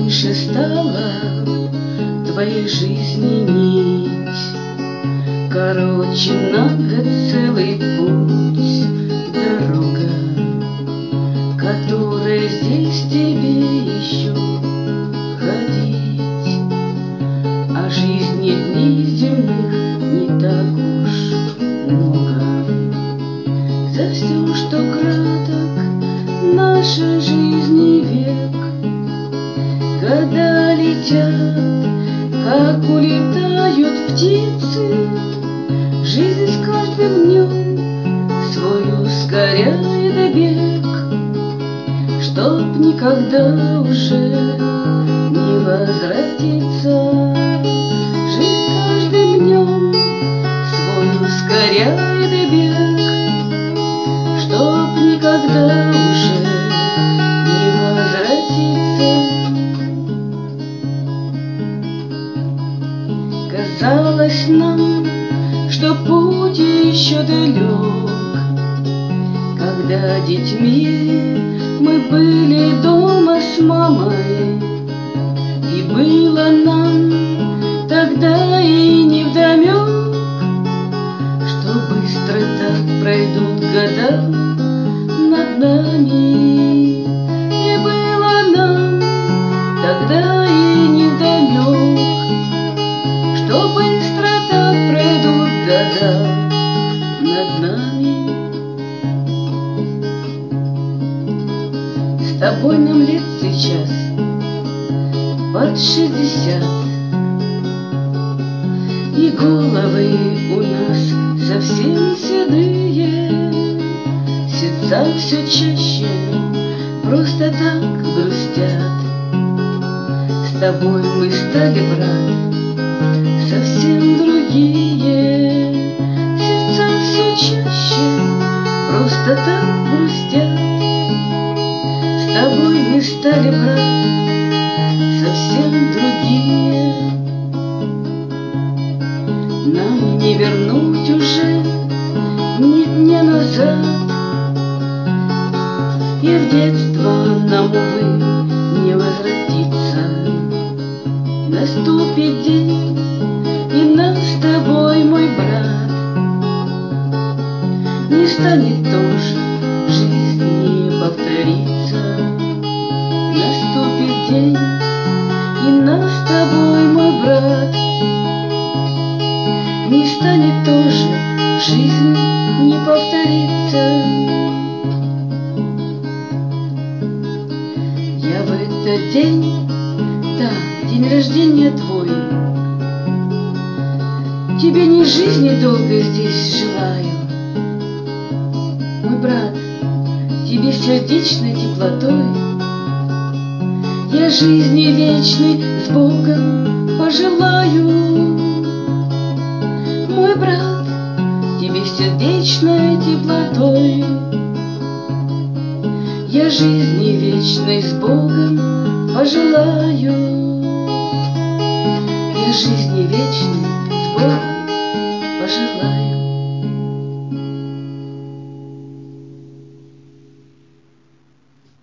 тоньше стала твоей жизни нить, короче на год целый путь, дорога, которой здесь тебе еще ходить. А жизни дней земных не так уж много. За все, что краток нашей жизни век, года летят, как улетают птицы. Жизнь с каждым днем свой ускоряет бег, чтоб никогда уже не возвратиться. Жизнь с каждым днем свой ускоряет бег, чтоб никогда уже не возвратиться. Казалось нам, что путь еще далек, когда детьми мы были дома с мамой, и было нам тогда и невдомек, что быстро так пройдут года над нами. И было нам тогда и невдомек, что быстро так пройдут года над нами. С тобой нам лет сейчас под 60, и головы у нас совсем седые, сердца все чаще просто так грустят. С тобой мы стали, брат, совсем другие, сердца все чаще просто так грустят. С тобой мы стали, брат, совсем другие. Нам не вернуть уже ни дня назад, и в детство нам, увы, не возвратиться. Наступит день, и нас с тобой, мой брат, не станет тоже, жизнь не повторится. Наступит день, и нас с тобой, мой брат, не станет тоже, жизнь не повторится. Я в этот день, да, день рождения твой, тебе не жизни долго здесь желаю, мой брат, тебе сердечной теплотой я жизни вечной с Богом пожелаю. Мой брат, тебе сердечной теплотой я жизни вечной с Богом пожелаю. Я жизни вечной с Богом пожелаю.